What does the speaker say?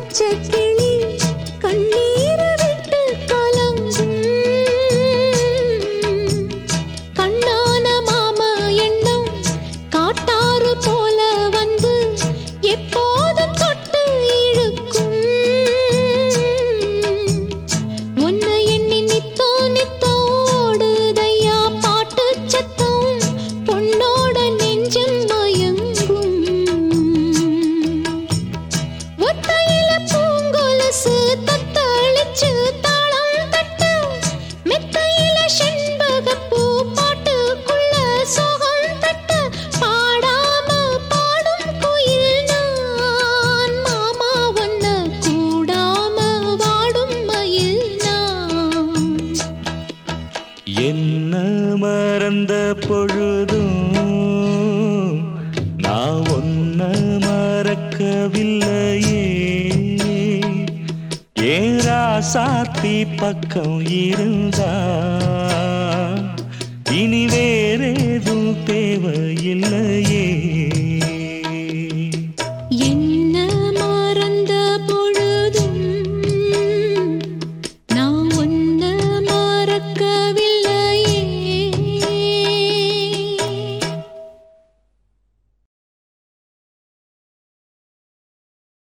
பச்சைக்கிளி கண்ணீர் விட்டு கலங்கும் கண்ணான மாமா எண்ணம் காட்டாறு போல வந்து எப்போதும் தொட்டு இழுக்கும் உன்னை எண்ணி நித்தோ நித்தோ ஓடுதையா பாட்டு சத்தம் பொன்னோட நெஞ்சம் மயங்கும் ஒத்தையில பூங்கொலுசு தத்தளிச்சு தாளம் தட்டு மெத்தையில செண்பகப்பூ பாட்டுக்குள்ள சோகம் தட்டு பாடாம பாடும் குயில் நான் மாமா ஒன்ன கூடாம வாடும் மயில் நான் என்ன மறந்த பொழுதும் நான் ஒன்ன மறக்கவில்லையே ஏரா சாத்தி பக்கம் இருந்தா இனி வேறேதும் தேவையில்லையே